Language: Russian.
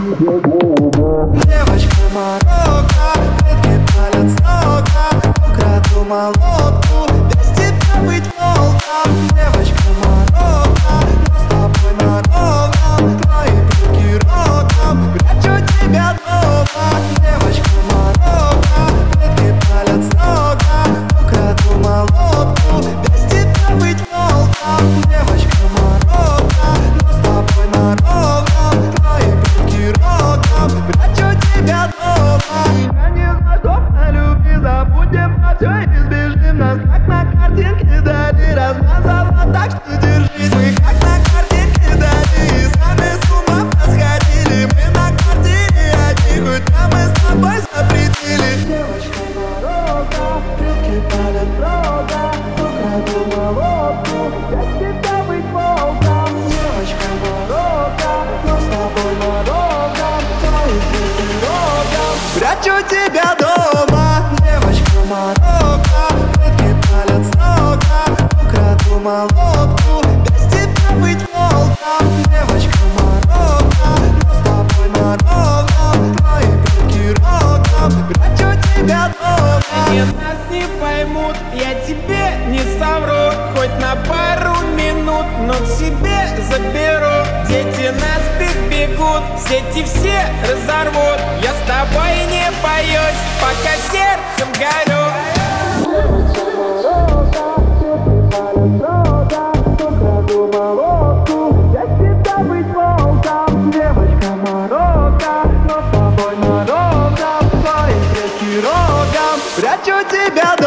Девочка Марокко, предки палят срока, украду молотку, без тебя быть волком. Девочка Марокко, но с тобой на ровном, твои предки роком, прячу тебя дома. Девочка Марокко, предки палят срока, украду молотку, без тебя быть волком. Девочка Марокко, но с тобой на ровном, твои предки роком, прячу тебя дома. Я не знаю, на любви забудем про все и избежим нас, как на картинке дали. Размазала, так что держись. Мы как на картинке дали, сами с ума посходили. Мы на квартире одни, хоть нам мы с тобой запретили. Девочка Марокко, предки палят срока, украду молотку, без тебя быть волком. Девочка Марокко, но с тобой на ровном, твои предки роком, прячу тебя дома. Девочка Марокко, предки палят срока, украду молотку, без тебя быть волком. Девочка Марокко, но с тобой на ровном, твои предки роком, прячу тебя дома. Они нас не поймут, я тебе не совру, хоть на пару минут, но к себе заберу. Дети наспех бегут, сети все разорвут. Я с тобой не боюсь, пока сердцем горю. Девочка Марокко, предки палят срока, украду молотку, без тебя быть волком. Девочка Марокко, но с тобой на ровном, твои предки рогом, прячу тебя